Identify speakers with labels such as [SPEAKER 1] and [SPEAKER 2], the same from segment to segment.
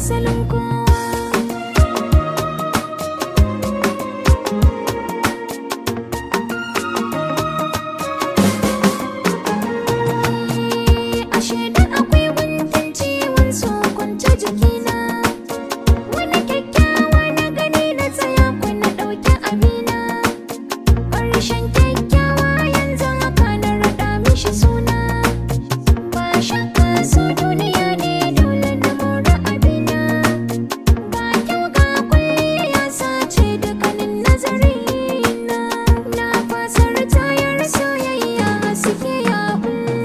[SPEAKER 1] asalin kowa. Ashe da akwai guntun ciwon so kwance jikina, wani kyakkyawa na gani na tsaya ku na ɗauki abina. Ƙarshen kyakkyawa yanzu haka na raɗa mishi suna. Ba shakka so duniya ne dole na more abina. Ga kyau ga kwalliya sace dukkanin nazarina. Na fasa ritayar soyayya haske ya bullo.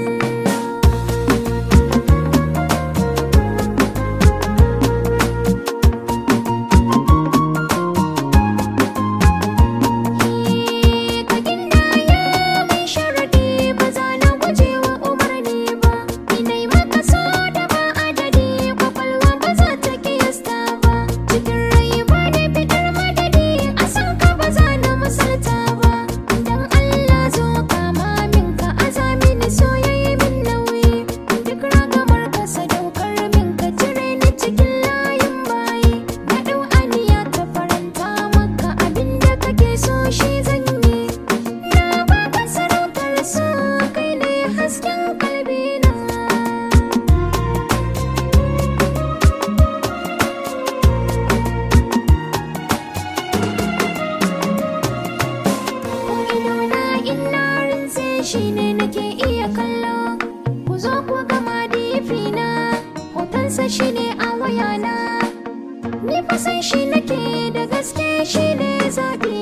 [SPEAKER 1] Ka gindaya mai sharaɗi ba za na guje wa umarni ba. Inai maka so da ba adadi, kwakwalwa ba za ta kiyasta ba. Cikin rai ba da fitar madadi, a san ka ba za na misalta ba. Dan Allah zo kama min ka aza mini soyayya min nauyi. Duk ragamar ka sadaukar min ka cire ni cikin layin bayi. Na ɗau aniya ta faranta maka abinda kake so shi zan yi. Na baka sarautar so kai ne hasken kalbina. Ko idona ina rinse shi ne nake iya kallo. Ku zo ku gama difina, hotonsa shi ne a wayana. Ni fa san shi nake da gaske shi ne zaɓi.